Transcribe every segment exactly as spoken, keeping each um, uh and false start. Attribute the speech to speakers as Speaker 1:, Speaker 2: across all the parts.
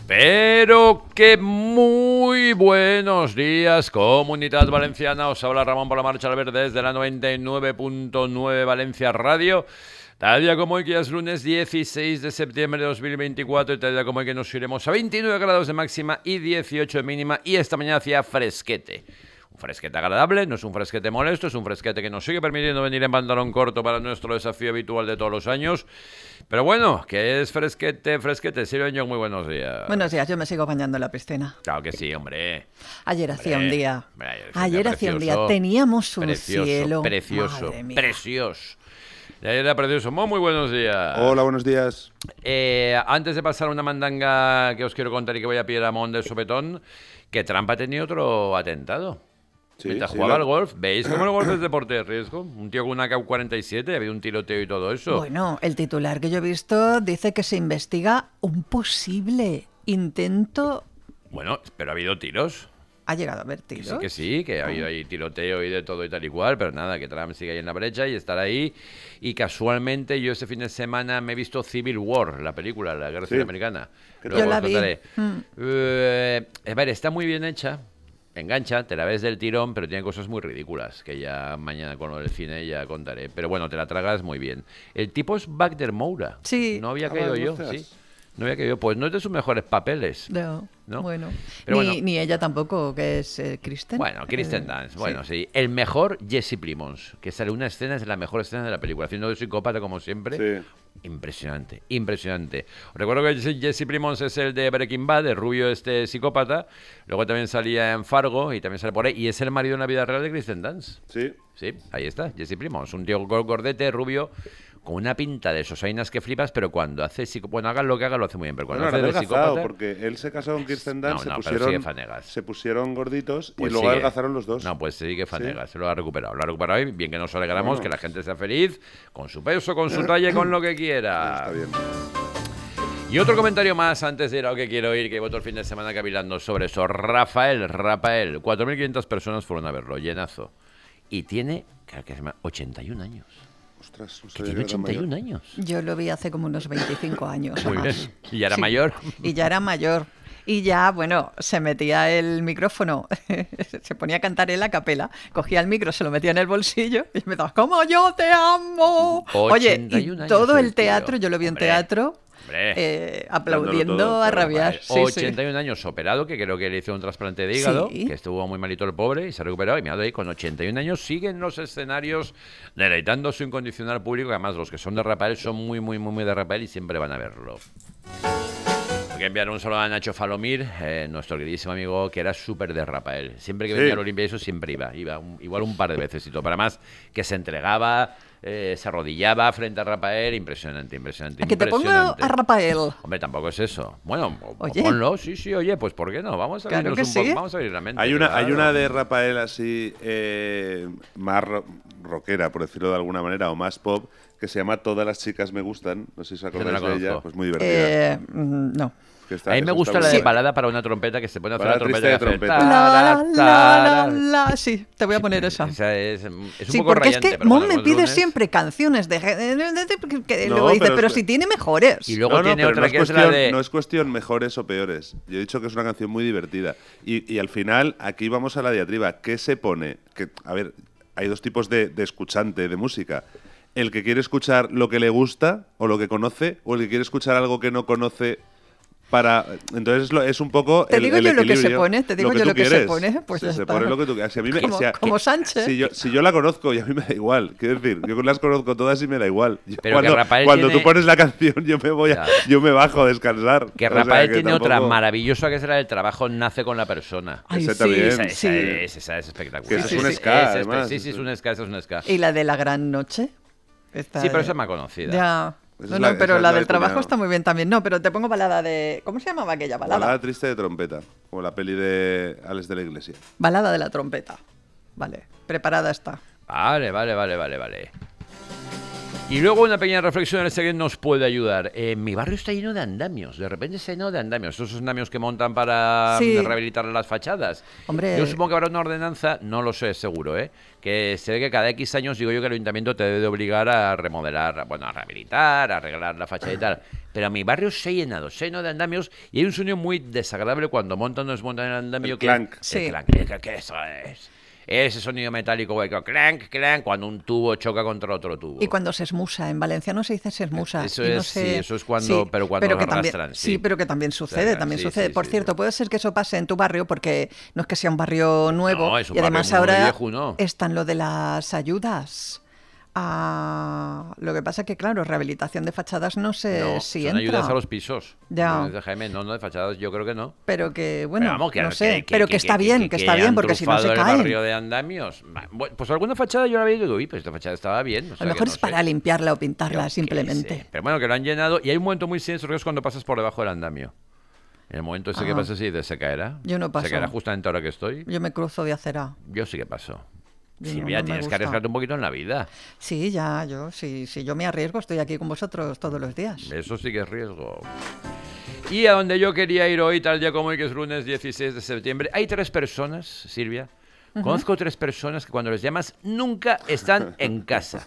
Speaker 1: Pero que muy buenos días, Comunidad Valenciana. Os habla Ramón por la Marcha al Verde desde la noventa y nueve punto nueve Valencia Radio. Tal día como hoy, que ya es lunes dieciséis de septiembre de dos mil veinticuatro, y tal día como hoy que nos iremos a veintinueve grados de máxima y dieciocho de mínima, y esta mañana hacía fresquete. Un fresquete agradable, no es un fresquete molesto, es un fresquete que nos sigue permitiendo venir en pantalón corto para nuestro desafío habitual de todos los años. Pero bueno, que es fresquete, fresquete. Siroño, muy buenos días.
Speaker 2: Buenos días, yo me sigo bañando en la piscina.
Speaker 1: Claro que sí, hombre.
Speaker 2: Ayer
Speaker 1: hombre,
Speaker 2: hacía un día.
Speaker 1: Hombre, ayer
Speaker 2: ayer hacía un día, teníamos un
Speaker 1: precioso,
Speaker 2: cielo.
Speaker 1: Precioso, precioso. Y ayer era precioso. Muy, muy buenos días.
Speaker 3: Hola, buenos días.
Speaker 1: Eh, antes de pasar una mandanga que os quiero contar y que voy a pillar a Mon de sopetón, que Trump ha tenido otro atentado. Sí, Mientras sí, jugaba lo... al golf, ¿veis cómo el golf es deporte de riesgo? Un tío con una K cuarenta y siete, ha habido un tiroteo y todo eso.
Speaker 2: Bueno, el titular que yo he visto dice que se investiga un posible intento...
Speaker 1: Bueno, pero ha habido tiros.
Speaker 2: ¿Ha llegado a haber tiros?
Speaker 1: Sí que sí, que ha habido ahí tiroteo y de todo y tal y cual, pero nada, que Trump sigue ahí en la brecha y estará ahí. Y casualmente yo este fin de semana me he visto Civil War, la película, la guerra civil sí. americana.
Speaker 2: Yo la vi.
Speaker 1: Mm. Eh, a ver, está muy bien hecha. Engancha, te la ves del tirón, pero tiene cosas muy ridículas, que ya mañana con lo del cine ya contaré. Pero bueno, te la tragas muy bien. El tipo es Wagner Moura.
Speaker 2: Sí.
Speaker 1: No había caído yo, sí. No había caído. Pues no es de sus mejores papeles.
Speaker 2: No,
Speaker 1: ¿no?
Speaker 2: Bueno.
Speaker 1: Pero
Speaker 2: ni,
Speaker 1: bueno.
Speaker 2: Ni ella tampoco, que es eh, Kristen.
Speaker 1: Bueno, Kristen
Speaker 2: eh,
Speaker 1: Dunst. Bueno, sí. sí. El mejor, Jesse Plimons, que sale una escena, es la mejor escena de la película, haciendo de psicópata como siempre.
Speaker 3: Sí.
Speaker 1: Impresionante, impresionante. Os recuerdo que Jesse Plimons es el de Breaking Bad, el rubio este psicópata. Luego también salía en Fargo y también sale por ahí. Y es el marido en la vida real de Kristen Dunst.
Speaker 3: Sí.
Speaker 1: Sí, ahí está, Jesse Plimons. Un tío gordete, rubio, con una pinta de sosainas que flipas, pero cuando hace psicópata... Bueno, haga lo que haga, lo hace muy bien, pero cuando
Speaker 3: bueno,
Speaker 1: hace de psicópata...
Speaker 3: porque él se casó con Kirsten Dunst,
Speaker 1: no, no,
Speaker 3: se, pusieron,
Speaker 1: Fanegas.
Speaker 3: se pusieron gorditos
Speaker 1: pues
Speaker 3: y luego
Speaker 1: sigue.
Speaker 3: adelgazaron los dos.
Speaker 1: No, pues sigue Fanegas, ¿sí? Se lo ha recuperado. Lo ha recuperado y bien que nos alegramos, bueno. Que la gente sea feliz, con su peso, con su talla y con lo que quiera.
Speaker 3: Está bien.
Speaker 1: Y otro comentario más antes de ir a lo que quiero ir, que voto el fin de semana cavilando sobre eso. Rafael, Rafael, cuatro mil quinientas personas fueron a verlo, llenazo. Y tiene, creo que se llama, ochenta y un años.
Speaker 3: Ostras, no
Speaker 1: que tiene ochenta y un años.
Speaker 2: Yo lo vi hace como unos veinticinco años.
Speaker 1: Muy bien. ¿Y ya era
Speaker 2: sí.
Speaker 1: mayor?
Speaker 2: Y ya era mayor. Y ya, bueno, se metía el micrófono, se ponía a cantar en la capela, cogía el micro, se lo metía en el bolsillo y me daba, ¡como yo te amo! Oye, y todo el teatro, yo lo vi en
Speaker 1: Hombre.
Speaker 2: teatro,
Speaker 1: Hombre,
Speaker 2: eh, aplaudiendo
Speaker 3: todo,
Speaker 2: a rabiar. Sí,
Speaker 1: ochenta y un
Speaker 2: sí.
Speaker 1: años operado, que creo que le hizo un trasplante de hígado,
Speaker 2: sí.
Speaker 1: que estuvo muy malito el pobre y se ha recuperado. Y me ha dado ahí, con ochenta y un años, sigue en los escenarios deleitando su incondicional público. Que además los que son de Rafael son muy, muy, muy, muy de Rafael y siempre van a verlo. Hay que enviar un saludo a Nacho Falomir, eh, nuestro queridísimo amigo, que era súper de Rafael. Siempre que venía sí. a la Olimpia, eso siempre iba. Iba un, igual un par de veces y todo. Para más, que se entregaba, eh, se arrodillaba frente a Rafael. Impresionante, impresionante.
Speaker 2: ¿A que te pongo a Rafael?
Speaker 1: Hombre, tampoco es eso. Bueno,
Speaker 2: oye.
Speaker 1: ponlo, sí, sí, oye, pues ¿por qué no? Vamos a
Speaker 2: claro
Speaker 1: abrirnos
Speaker 2: que
Speaker 1: un
Speaker 2: sí.
Speaker 1: poco, vamos a abrir la mente.
Speaker 3: Hay una,
Speaker 1: claro.
Speaker 3: hay una de Rafael así, eh, más ro rockera, por decirlo de alguna manera, o más pop, que se llama Todas las chicas me gustan. No sé si os acordáis de ella. Pues muy divertida.
Speaker 2: Eh, no.
Speaker 1: Está, a mí me gusta la de balada para una trompeta, que se pone a hacer la trompeta.
Speaker 3: De trompeta.
Speaker 2: La, la, la, la. Sí, te voy a poner esa.
Speaker 1: Esa es, es un
Speaker 2: sí,
Speaker 1: poco
Speaker 2: porque
Speaker 1: rayante,
Speaker 2: es que
Speaker 1: pero
Speaker 2: Mon
Speaker 1: bueno,
Speaker 2: me pide
Speaker 1: lunes...
Speaker 2: siempre canciones de, de, de, de que
Speaker 3: no,
Speaker 2: luego dice, pero,
Speaker 3: pero
Speaker 2: si tiene mejores.
Speaker 1: Y luego
Speaker 3: no, no,
Speaker 1: tiene otra
Speaker 3: no
Speaker 1: que
Speaker 3: es,
Speaker 1: es
Speaker 3: cuestión,
Speaker 1: la de...
Speaker 3: no es cuestión mejores o peores. Yo he dicho que es una canción muy divertida. Y, y al final, aquí vamos a la diatriba. ¿Qué se pone? Que, a ver, hay dos tipos de, de escuchante de música. El que quiere escuchar lo que le gusta o lo que conoce, o el que quiere escuchar algo que no conoce para... Entonces es un poco
Speaker 2: te
Speaker 3: el,
Speaker 2: digo
Speaker 3: el
Speaker 2: yo lo que se
Speaker 3: equilibrio.
Speaker 2: pone, te digo
Speaker 3: lo
Speaker 2: yo lo que
Speaker 3: quieres.
Speaker 2: se pone, pues
Speaker 3: se,
Speaker 2: ya
Speaker 3: se
Speaker 2: está.
Speaker 3: pone lo que tú quieras. Si a mí me,
Speaker 2: como,
Speaker 3: si a,
Speaker 2: como Sánchez.
Speaker 3: Si yo, si yo la conozco y a mí me da igual, quiero decir, yo las conozco todas y me da igual. Yo,
Speaker 1: pero
Speaker 3: cuando
Speaker 1: que
Speaker 3: cuando
Speaker 1: tiene...
Speaker 3: tú pones la canción yo me voy a, yo me bajo a descansar.
Speaker 1: Que
Speaker 3: o
Speaker 1: Rafael
Speaker 3: sea, que
Speaker 1: tiene
Speaker 3: tampoco...
Speaker 1: otra maravillosa, que es la del trabajo nace con la persona.
Speaker 2: Ay,
Speaker 3: esa
Speaker 2: sí.
Speaker 3: también.
Speaker 1: Esa, esa,
Speaker 3: sí.
Speaker 1: es, esa es espectacular.
Speaker 3: Que eso
Speaker 1: sí,
Speaker 3: es un
Speaker 1: sí,
Speaker 3: ska,
Speaker 1: es
Speaker 3: además.
Speaker 1: Sí, sí, es un ska, eso es un ska.
Speaker 2: ¿Y la de La Gran Noche? Esta
Speaker 1: sí, pero
Speaker 2: de...
Speaker 1: esa es más conocida.
Speaker 2: Ya...
Speaker 3: Esa
Speaker 2: No,
Speaker 3: es la,
Speaker 2: no, pero la,
Speaker 3: la
Speaker 2: del
Speaker 3: de
Speaker 2: trabajo
Speaker 3: cuñado.
Speaker 2: está muy bien también. No, pero te pongo balada de... ¿Cómo se llamaba aquella balada?
Speaker 3: Balada triste de trompeta, como la peli de Alex de la Iglesia.
Speaker 2: Balada de la trompeta. Vale, preparada está.
Speaker 1: Vale, vale, vale, vale, vale. Y luego una pequeña reflexión en este que nos puede ayudar. Eh, mi barrio está lleno de andamios. De repente está lleno de andamios. Esos andamios que montan para
Speaker 2: Sí.
Speaker 1: rehabilitar las fachadas.
Speaker 2: Hombre.
Speaker 1: Yo supongo que habrá una ordenanza, no lo sé seguro, ¿eh? Que se ve que cada X años, digo yo, que el ayuntamiento te debe de obligar a remodelar, bueno, a rehabilitar, a arreglar la fachada y tal. Pero mi barrio se ha llenado, se ha llenado de andamios y hay un sonido muy desagradable cuando montan o desmontan el andamio.
Speaker 3: El
Speaker 1: que,
Speaker 3: clank.
Speaker 1: El
Speaker 2: Sí.
Speaker 1: clank, que, que eso es. Ese sonido metálico, hueco, clank, clank, cuando un tubo choca contra otro tubo.
Speaker 2: Y cuando se esmusa, en valenciano se dice se esmusa.
Speaker 1: Eso
Speaker 2: y no
Speaker 1: es,
Speaker 2: sé-
Speaker 1: sí, eso es cuando-
Speaker 2: sí,
Speaker 1: pero cuando
Speaker 2: que
Speaker 1: lo
Speaker 2: también-
Speaker 1: arrastran,
Speaker 2: sí.
Speaker 1: sí.
Speaker 2: pero que también sucede,
Speaker 1: Claro,
Speaker 2: también
Speaker 1: sí,
Speaker 2: sucede.
Speaker 1: sí,
Speaker 2: Por
Speaker 1: sí,
Speaker 2: cierto,
Speaker 1: sí.
Speaker 2: puede ser que eso pase en tu barrio, porque no es que sea un barrio nuevo,
Speaker 1: No, es un
Speaker 2: y además
Speaker 1: barrio muy
Speaker 2: ahora
Speaker 1: viejo, ¿no?
Speaker 2: están lo de las ayudas. Ah, lo que pasa que, claro, rehabilitación de fachadas no sé
Speaker 1: No,
Speaker 2: si
Speaker 1: son
Speaker 2: entra.
Speaker 1: ayudas a los pisos.
Speaker 2: Ya.
Speaker 1: No, dice Jaime, no, no, de fachadas yo creo que no.
Speaker 2: Pero que, bueno,
Speaker 1: Pero vamos, que,
Speaker 2: no
Speaker 1: que-
Speaker 2: sé,
Speaker 1: que-
Speaker 2: pero que, está bien, que, está bien,
Speaker 1: han
Speaker 2: porque si no se
Speaker 1: trufado el
Speaker 2: caen.
Speaker 1: barrio de andamios. Va, bueno, pues alguna fachada yo la vi y digo, uy, pues esta fachada estaba bien. o
Speaker 2: A
Speaker 1: sea
Speaker 2: lo
Speaker 1: que
Speaker 2: mejor
Speaker 1: no
Speaker 2: es para
Speaker 1: sé.
Speaker 2: limpiarla o
Speaker 1: Yo
Speaker 2: pintarla,
Speaker 1: qué
Speaker 2: simplemente.
Speaker 1: sé. Pero bueno, que lo han llenado y hay un momento muy siniestro que es cuando pasas por debajo del andamio. En el momento ese que
Speaker 2: Ah.
Speaker 1: pasa así, de se caerá.
Speaker 2: Yo no paso.
Speaker 1: Se caerá justamente ahora que estoy.
Speaker 2: Yo me cruzo de acera.
Speaker 1: Yo sí que paso.
Speaker 2: Yo no-
Speaker 1: Silvia,
Speaker 2: no me
Speaker 1: tienes que
Speaker 2: gusta.
Speaker 1: arriesgarte un poquito en la vida.
Speaker 2: Sí, ya, yo, si, si yo me arriesgo, estoy aquí con vosotros todos los días.
Speaker 1: Eso sí que es riesgo. Y a donde yo quería ir hoy, tal día como hoy, que es lunes dieciséis de septiembre, hay tres personas, Silvia. Conozco tres personas que cuando les llamas nunca están en casa.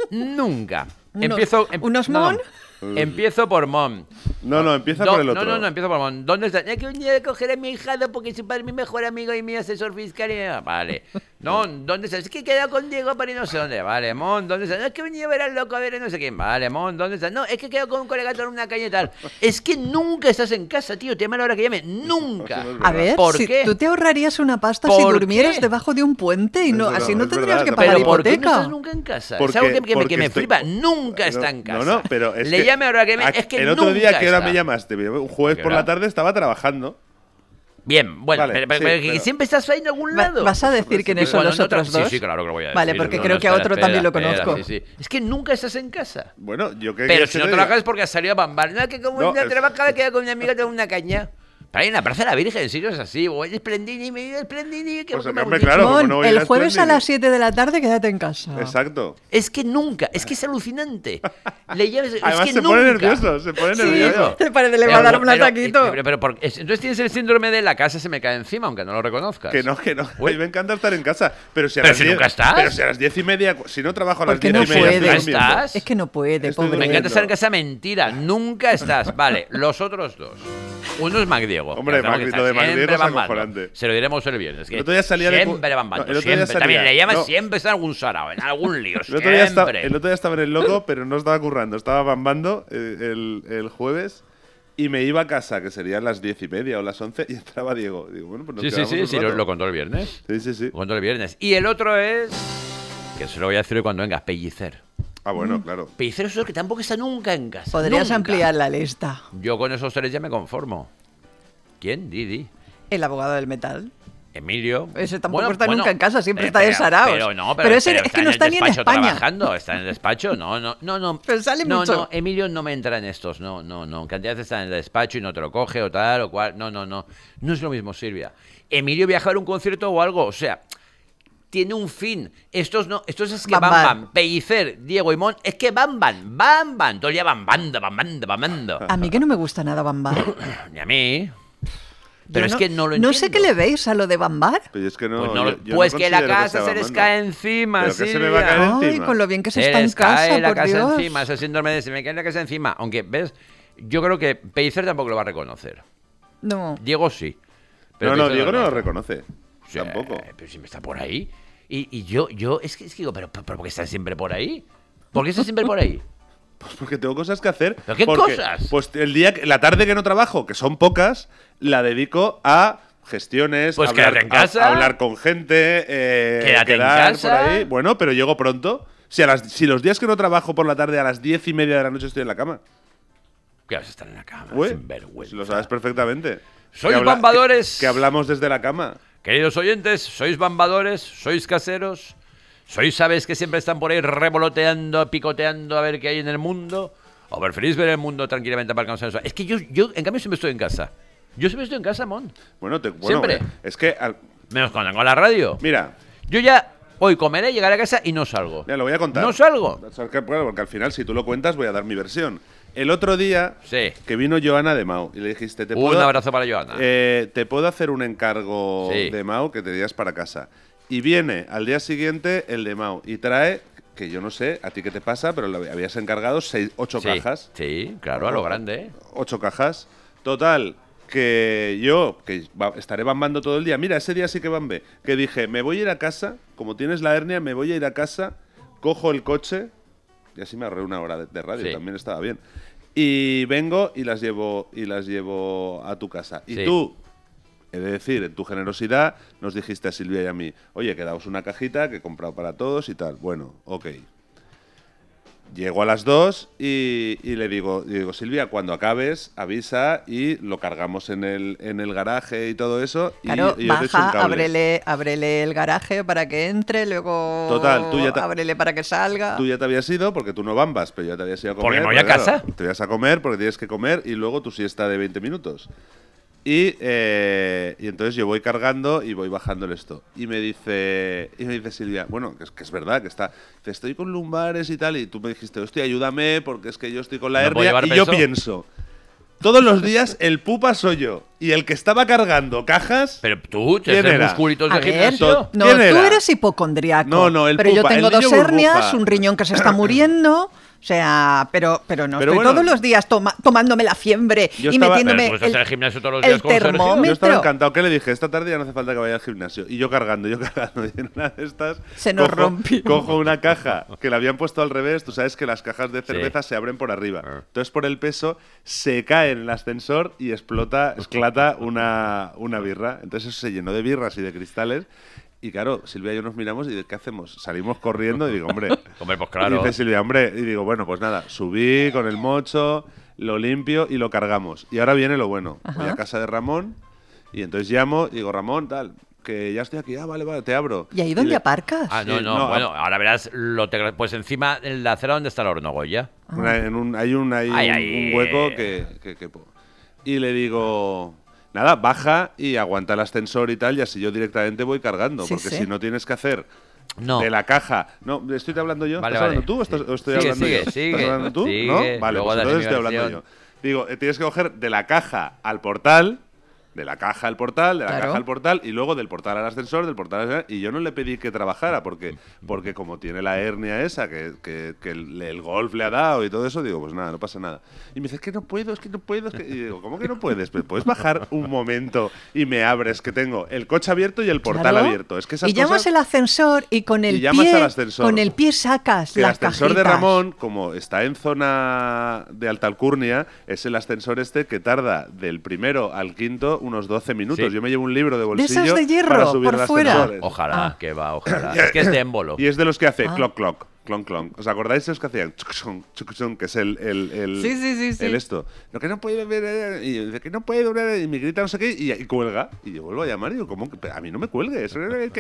Speaker 1: Nunca.
Speaker 2: Unos-
Speaker 1: Empiezo, em-
Speaker 2: ¿unos
Speaker 1: no, no.
Speaker 2: mon?
Speaker 1: Empiezo por Mon.
Speaker 3: No, no, empieza
Speaker 1: Do-
Speaker 3: por el otro.
Speaker 1: No, no, no, empiezo por Mon. ¿Dónde está? Es que un día de coger a mi hijado porque su padre es mi mejor amigo y mi asesor fiscal. Y... ah, vale. No, ¿dónde está? Es que he quedado con Diego para ir no sé dónde. Vale, Mon, ¿dónde está? No, es que venía a ver al loco a ver a no sé quién. Vale, Mon, ¿dónde está? No, es que he quedado con un colega en una calle y tal. Es que nunca estás en casa, tío. Te llama a la hora que llame. Nunca.
Speaker 3: Eso no es
Speaker 2: A ver,
Speaker 1: ¿Por
Speaker 2: si
Speaker 1: qué?
Speaker 2: tú te ahorrarías una pasta si
Speaker 1: ¿Por
Speaker 2: durmieras
Speaker 1: qué?
Speaker 2: debajo de un puente y no,
Speaker 3: Es
Speaker 2: así no
Speaker 3: verdad, es
Speaker 2: tendrías
Speaker 3: verdad,
Speaker 2: que
Speaker 3: no.
Speaker 2: pagar
Speaker 1: Pero ¿por qué no
Speaker 2: hipoteca.
Speaker 1: estás nunca en casa?
Speaker 3: Porque-
Speaker 1: es algo que, que me,
Speaker 3: porque
Speaker 1: que me
Speaker 3: estoy-
Speaker 1: flipa. Nunca
Speaker 3: No,
Speaker 1: está en casa.
Speaker 3: No, no, pero es
Speaker 1: Le
Speaker 3: que
Speaker 1: llame ahora que me...
Speaker 3: a-
Speaker 1: Es que
Speaker 3: el otro día
Speaker 1: nunca
Speaker 3: que ahora
Speaker 1: está.
Speaker 3: me llamaste, un jueves
Speaker 1: ¿Qué
Speaker 3: por
Speaker 1: hora?
Speaker 3: la tarde estaba trabajando.
Speaker 1: Bien, bueno,
Speaker 3: Vale,
Speaker 1: pero, pero-
Speaker 3: sí,
Speaker 1: pero que
Speaker 3: pero-
Speaker 1: siempre estás ahí en algún
Speaker 2: Va-
Speaker 1: lado.
Speaker 2: ¿Vas a decir quiénes son
Speaker 1: Bueno,
Speaker 2: los
Speaker 1: no tra-
Speaker 2: otros dos?
Speaker 1: Sí, sí, claro que lo voy a decir.
Speaker 2: Vale, porque
Speaker 1: No,
Speaker 2: creo
Speaker 1: no,
Speaker 2: que a
Speaker 1: espera,
Speaker 2: otro
Speaker 1: espera,
Speaker 2: también lo
Speaker 1: espera,
Speaker 2: conozco.
Speaker 1: sí, sí. Es que nunca estás en casa.
Speaker 3: Bueno, yo que
Speaker 1: Pero
Speaker 3: que
Speaker 1: si no
Speaker 3: te
Speaker 1: trabajas
Speaker 3: diga.
Speaker 1: es porque has salido a bambar. No, que como
Speaker 3: No,
Speaker 1: una
Speaker 3: es-
Speaker 1: trabajaba queda con mi amiga de una caña. Pero ahí en la Plaza de la Virgen, en serio es así. O el Splendini, me dio el Splendini. Que
Speaker 3: Pues,
Speaker 1: que me
Speaker 3: hombre,
Speaker 1: gusta.
Speaker 3: claro, como
Speaker 2: Mon,
Speaker 3: no voy a ir
Speaker 2: el
Speaker 3: a
Speaker 2: jueves a
Speaker 3: Splendid.
Speaker 2: las siete de la tarde quédate en casa.
Speaker 3: Exacto.
Speaker 1: Es que nunca, es que es alucinante. Le llamas, es
Speaker 3: Además
Speaker 1: que
Speaker 3: se
Speaker 1: nunca.
Speaker 3: pone nervioso, se pone
Speaker 2: Sí,
Speaker 3: nervioso.
Speaker 2: te parece, le va a dar un
Speaker 1: pero-
Speaker 2: ataquito.
Speaker 1: pero- pero por- es- entonces tienes el síndrome de la casa se me cae encima, aunque no lo reconozcas.
Speaker 3: Que no, que no.
Speaker 1: Uy.
Speaker 3: A mí me encanta estar en casa. Pero si a
Speaker 1: Pero
Speaker 3: las
Speaker 1: si
Speaker 3: diez-
Speaker 1: nunca estás.
Speaker 3: Pero si a las diez y media, si no trabajo a las
Speaker 2: Porque
Speaker 3: diez
Speaker 2: no
Speaker 3: y media,
Speaker 2: puedes.
Speaker 3: estoy durmiendo.
Speaker 1: ¿Estás?
Speaker 2: Es que no puede,
Speaker 3: Estoy
Speaker 2: pobre.
Speaker 1: Me encanta
Speaker 3: durmiendo.
Speaker 1: estar en casa, mentira. Nunca estás. Vale, los otros dos. Uno es Mac Diego.
Speaker 3: Hombre,
Speaker 1: que sabemos
Speaker 3: Mac-
Speaker 1: que está
Speaker 3: lo de Mac
Speaker 1: siempre
Speaker 3: Diego es
Speaker 1: bambando.
Speaker 3: acojonante.
Speaker 1: Se lo diremos el viernes. que
Speaker 3: El otro día salía de cu-
Speaker 1: siempre bambando,
Speaker 3: No, el otro día
Speaker 1: siempre. También
Speaker 3: salía-
Speaker 1: le llamas
Speaker 3: no.
Speaker 1: siempre está en algún sarao, en algún lío.
Speaker 3: El otro, día estaba,
Speaker 1: siempre.
Speaker 3: el otro día estaba en el loco, pero no estaba currando. Estaba bambando eh, el, el jueves y me iba a casa, que serían las diez y media o las once, y entraba Diego. Digo, bueno, pues nos
Speaker 1: Sí, sí,
Speaker 3: quedamos
Speaker 1: sí,
Speaker 3: un
Speaker 1: sí, lo,
Speaker 3: rato.
Speaker 1: lo contó el viernes.
Speaker 3: Sí, sí, sí.
Speaker 1: Lo contó el viernes. Y el otro es. Que se lo voy a decir hoy cuando venga, Pellicer.
Speaker 3: Ah, bueno, claro.
Speaker 1: Pellicer es el que tampoco está nunca en casa.
Speaker 2: Podrías
Speaker 1: nunca.
Speaker 2: ampliar la lista.
Speaker 1: Yo con esos tres ya me conformo. ¿Quién? Didi.
Speaker 2: El abogado del metal.
Speaker 1: Emilio.
Speaker 2: Ese tampoco
Speaker 1: Bueno,
Speaker 2: está
Speaker 1: bueno,
Speaker 2: nunca en casa, siempre
Speaker 1: eh,
Speaker 2: está
Speaker 1: pero-
Speaker 2: de saraos.
Speaker 1: Pero no, pero,
Speaker 2: Pero ese
Speaker 1: pero
Speaker 2: es que no
Speaker 1: el
Speaker 2: está ni en
Speaker 1: despacho
Speaker 2: España.
Speaker 1: trabajando, está en el despacho, no, no, no, no.
Speaker 2: Pero sale
Speaker 1: no,
Speaker 2: mucho.
Speaker 1: no, Emilio no me entra en estos, no, no, no. Cantidad está en el despacho y no te lo coge o tal o cual, no, no, no. No es lo mismo, Silvia. Emilio viaja a ver un concierto o algo, o sea, tiene un fin. Estos no, estos es que
Speaker 2: Van,
Speaker 1: van,
Speaker 2: van.
Speaker 1: van. Pellicer, Diego y Mon, es que van, van, van, van. Todo el día van, bando, van, bando, van, bando.
Speaker 2: A mí que no me gusta nada Bambar.
Speaker 1: Y a mí. Pero
Speaker 2: Yo
Speaker 1: es que no lo entiendo.
Speaker 2: No sé qué le veis a lo de Bambar.
Speaker 3: Pero es que no.
Speaker 1: Pues, no,
Speaker 3: yo- yo
Speaker 1: pues
Speaker 3: no
Speaker 1: que la
Speaker 3: considero
Speaker 1: casa
Speaker 3: sea
Speaker 1: se les
Speaker 3: bambando.
Speaker 1: cae encima,
Speaker 3: ¿Pero qué se me
Speaker 1: Silvia?
Speaker 3: va a caer
Speaker 2: Ay,
Speaker 3: encima?
Speaker 2: con lo bien que se,
Speaker 1: Se
Speaker 2: está en
Speaker 1: les cae
Speaker 2: casa,
Speaker 1: la
Speaker 2: por
Speaker 1: casa
Speaker 2: Dios.
Speaker 1: encima, ese síndrome de se me cae la casa encima. Aunque, ¿ves? Yo creo que Pellicer tampoco lo va a reconocer.
Speaker 2: No.
Speaker 1: Diego sí.
Speaker 3: No, no,
Speaker 1: Pellicer
Speaker 3: Diego no lo
Speaker 1: hace.
Speaker 3: reconoce.
Speaker 1: Sí,
Speaker 3: Tampoco.
Speaker 1: Pero siempre está por ahí. Y, y yo, yo, es que, es que digo, ¿pero, pero por qué están siempre por ahí? ¿Por qué están siempre por ahí?
Speaker 3: Pues porque tengo cosas que hacer.
Speaker 1: ¿Pero qué
Speaker 3: porque,
Speaker 1: cosas?
Speaker 3: Pues el día, que- la tarde que no trabajo, que son pocas, la dedico a gestiones,
Speaker 1: Pues
Speaker 3: a, hablar,
Speaker 1: quédate en
Speaker 3: a-
Speaker 1: casa.
Speaker 3: a hablar con gente, eh,
Speaker 1: Quédate en
Speaker 3: quedar
Speaker 1: casa.
Speaker 3: por ahí. Bueno, pero llego pronto. Si, a las, si los días que no trabajo por la tarde a las diez y media de la noche estoy en la cama.
Speaker 1: ¿Qué vas a estar en la cama?
Speaker 3: Ué,
Speaker 1: Sin vergüenza.
Speaker 3: lo sabes perfectamente.
Speaker 1: Sois
Speaker 3: Que habla-
Speaker 1: bambadores.
Speaker 3: Que, que hablamos desde la cama.
Speaker 1: Queridos oyentes, sois bambadores, sois caseros, sois aves que siempre están por ahí revoloteando, picoteando a ver qué hay en el mundo, o preferís ver el mundo tranquilamente para alcanzar eso. Es que yo, yo, en cambio, siempre estoy en casa. Yo siempre estoy en casa, Mon.
Speaker 3: Bueno, te, bueno
Speaker 1: Siempre.
Speaker 3: eh, es que. al-
Speaker 1: Menos cuando vengo a la radio.
Speaker 3: mira,
Speaker 1: Yo ya hoy comeré, llegaré a casa y no salgo.
Speaker 3: Ya, lo voy a contar.
Speaker 1: No salgo.
Speaker 3: Porque al final, si tú lo cuentas, voy a dar mi versión. El otro día
Speaker 1: sí.
Speaker 3: que vino Joana de Mau y le dijiste, ¿te
Speaker 1: un
Speaker 3: puedo,
Speaker 1: abrazo para Joana.
Speaker 3: Eh, ¿te puedo hacer un encargo
Speaker 1: sí.
Speaker 3: de Mau que te digas para casa? Y viene al día siguiente el de Mau y trae, que yo no sé a ti qué te pasa, pero lo habías encargado seis, ocho
Speaker 1: sí.
Speaker 3: cajas.
Speaker 1: Sí, claro, a lo grande. ¿eh?
Speaker 3: Ocho cajas. Total, que yo, que va, estaré bambando todo el día. Mira, ese día sí que bambé. Que dije, me voy a ir a casa, como tienes la hernia, me voy a ir a casa, cojo el coche, y así me ahorré una hora de, de radio, sí. también estaba bien. Y vengo y las llevo y las llevo a tu casa. Y sí. tú, he de decir, en tu generosidad, nos dijiste a Silvia y a mí, oye, quedamos una cajita que he comprado para todos y tal. Bueno, ok. Llego a las dos y, y le digo, y digo, Silvia, cuando acabes, avisa y lo cargamos en el, en el garaje y todo eso.
Speaker 2: Claro,
Speaker 3: y, y
Speaker 2: baja, ábrele, ábrele el garaje para que entre, luego
Speaker 3: Total, tú ya te,
Speaker 2: ábrele para que salga.
Speaker 3: Tú ya te habías ido, porque tú no bambas, pero ya te habías ido a comer.
Speaker 1: ¿Porque me voy a casa?
Speaker 3: Claro, te vas a comer porque tienes que comer y luego tu siesta de veinte minutos. Y, eh, y entonces yo voy cargando y voy bajándole esto. Y me dice y me dice Silvia, bueno, que es, que es verdad, que está, te estoy con lumbares y tal, y tú me dijiste, hostia, ayúdame porque es que yo estoy con la hernia. Y
Speaker 1: peso?
Speaker 3: yo pienso, todos los días el pupa soy yo. Y el que estaba cargando cajas...
Speaker 1: Pero tú,
Speaker 3: ¿quién era?
Speaker 1: musculitos
Speaker 2: a
Speaker 1: de
Speaker 2: ver,
Speaker 1: gimnasio.
Speaker 2: No,
Speaker 3: ¿Quién
Speaker 2: tú
Speaker 3: era?
Speaker 2: eres hipocondriaco.
Speaker 3: No, no, el
Speaker 2: Pero
Speaker 3: pupa,
Speaker 2: yo tengo
Speaker 3: el niño
Speaker 2: dos hernias,
Speaker 3: burbuja.
Speaker 2: un riñón que se está muriendo... O sea, pero, pero no
Speaker 3: pero
Speaker 2: estoy
Speaker 3: bueno,
Speaker 2: todos los días toma, tomándome la fiebre y
Speaker 3: estaba,
Speaker 2: metiéndome
Speaker 1: pues
Speaker 2: el,
Speaker 1: el gimnasio todos los
Speaker 2: el
Speaker 1: días con
Speaker 2: termómetro.
Speaker 3: Yo estaba encantado. ¿Qué le dije? Esta tarde ya no hace falta que vaya al gimnasio. Y yo cargando, yo cargando. Y en una de estas...
Speaker 2: Se nos
Speaker 3: cojo,
Speaker 2: rompió.
Speaker 3: Cojo una caja que la habían puesto al revés. Tú sabes que las cajas de cerveza
Speaker 1: sí.
Speaker 3: se abren por arriba. Entonces, por el peso, se cae en el ascensor y explota, esclata una, una birra. Entonces, eso se llenó de birras y de cristales. Y claro, Silvia y yo nos miramos y ¿qué hacemos? Salimos corriendo y digo, hombre...
Speaker 1: hombre, pues claro.
Speaker 3: Y dice Silvia, hombre, y digo, bueno, pues nada, subí con el mocho, lo limpio y lo cargamos. Y ahora viene lo bueno.
Speaker 2: Ajá.
Speaker 3: Voy a casa de Ramón y entonces llamo y digo, Ramón, tal, que ya estoy aquí. Ah, vale, vale, te abro.
Speaker 2: ¿Y ahí dónde
Speaker 3: le...
Speaker 2: aparcas?
Speaker 1: Ah, no,
Speaker 3: Sí,
Speaker 1: no,
Speaker 3: no,
Speaker 1: bueno, ahora verás, lo te... pues encima en la acera donde está el horno, Goya.
Speaker 3: Una, en un, hay un, hay
Speaker 1: ay,
Speaker 3: un,
Speaker 1: ay,
Speaker 3: un hueco que, que, que... Y le digo... Nada, baja y aguanta el ascensor y tal, y así yo directamente voy cargando. Sí, porque sí. si no tienes que hacer
Speaker 1: no.
Speaker 3: de la caja... No, ¿estoy hablando yo?
Speaker 1: Vale,
Speaker 3: ¿Estás
Speaker 1: vale.
Speaker 3: hablando tú o, estás, o estoy
Speaker 1: sigue,
Speaker 3: hablando
Speaker 1: sigue,
Speaker 3: yo?
Speaker 1: Sigue,
Speaker 3: ¿Estás hablando tú?
Speaker 1: sigue,
Speaker 3: ¿No? Vale, pues entonces estoy hablando yo. Digo, eh, tienes que coger de la caja al portal... De la caja al portal, de la
Speaker 2: claro.
Speaker 3: caja al portal y luego del portal al ascensor, del portal al ascensor. Y yo no le pedí que trabajara porque, porque como tiene la hernia esa, que, que, que el, el golf le ha dado y todo eso, digo, pues nada, no pasa nada. Y me dice, es que no puedo, es que no puedo. Es que... Y digo, ¿cómo que no puedes? Pues puedes bajar un momento y me abres, que tengo el coche abierto y el portal
Speaker 2: claro.
Speaker 3: abierto. Es que esas
Speaker 2: y llamas
Speaker 3: cosas...
Speaker 2: el ascensor y con el
Speaker 3: y llamas
Speaker 2: pie,
Speaker 3: al ascensor.
Speaker 2: con el pie sacas
Speaker 3: que
Speaker 2: las
Speaker 3: el ascensor
Speaker 2: cajitas.
Speaker 3: de Ramón, como está en zona de alta alcurnia, es el ascensor este que tarda del primero al quinto unos doce minutos. Sí. Yo me llevo un libro de bolsillo
Speaker 2: de, esas de hierro,
Speaker 3: para subir
Speaker 2: por
Speaker 3: los
Speaker 2: fuera.
Speaker 3: ascensores.
Speaker 1: Ojalá,
Speaker 2: ah.
Speaker 1: que va, ojalá. Es que es de émbolo.
Speaker 3: Y es de los que hace
Speaker 2: ah.
Speaker 3: clock, clock, clon, clon. ¿Os acordáis de los que hacían chucuchón, chucuchón, que es el, el, el,
Speaker 2: sí, sí, sí, sí.
Speaker 3: el esto? Lo que no puede ver, y dice que no puede ver, y me grita no sé qué, y, y cuelga. Y yo vuelvo a llamar y digo, ¿cómo? A mí no me cuelgues.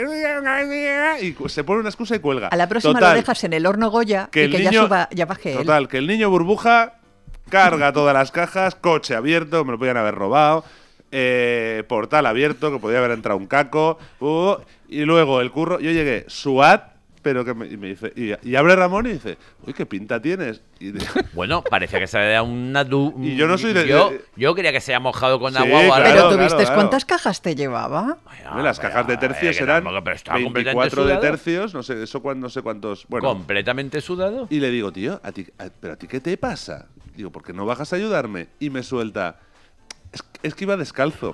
Speaker 3: Y se pone una excusa y cuelga.
Speaker 2: A la próxima
Speaker 3: total,
Speaker 2: lo dejas en el horno Goya
Speaker 3: que
Speaker 2: y que
Speaker 3: niño,
Speaker 2: ya suba, ya baje él.
Speaker 3: Total, que el niño burbuja carga todas las cajas, coche abierto, me lo podían haber robado. Eh, portal abierto, que podía haber entrado un caco, uh, y luego el curro, yo llegué, SWAT, pero que me, y me dice, y, y abre Ramón y dice, uy, qué pinta tienes. Y
Speaker 1: bueno, parecía que se había una du
Speaker 3: y yo no soy de,
Speaker 1: yo,
Speaker 3: de,
Speaker 1: yo quería que se haya mojado con
Speaker 3: sí,
Speaker 1: agua.
Speaker 3: Claro,
Speaker 2: pero tú
Speaker 3: claro,
Speaker 2: viste
Speaker 3: claro.
Speaker 2: ¿Cuántas cajas te llevaba?
Speaker 3: Bueno, las cajas de tercios
Speaker 1: eh,
Speaker 3: eran
Speaker 1: veinticuatro
Speaker 3: de tercios, no sé, eso cuando no sé cuántos, bueno,
Speaker 1: completamente sudado.
Speaker 3: Y le digo, tío, a ti, a, pero a ti qué te pasa? Digo, ¿por qué no bajas a ayudarme? Y me suelta, es, es que iba descalzo.